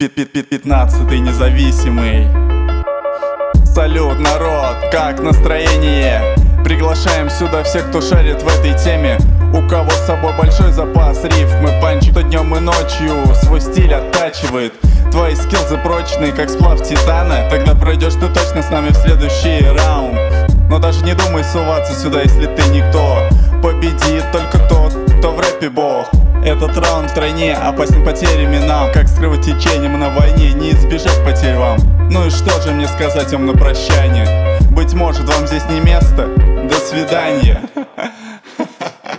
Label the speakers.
Speaker 1: 15-й независимый. Салют, народ, как настроение? Приглашаем сюда всех, кто шарит в этой теме. У кого с собой большой запас рифм и панчик, кто днем и ночью свой стиль оттачивает. Твои скиллзы прочные, как сплав титана. Тогда пройдешь ты точно с нами в следующий раунд. Но даже не думай суваться сюда, если ты никто. Победит только тот, кто в рэпе бог. Этот раунд втройне опасен потерями нам. Как скрывать течением на войне, не избежать потерь вам. Ну и что же мне сказать вам на прощание? Быть может, вам здесь не место? До свидания.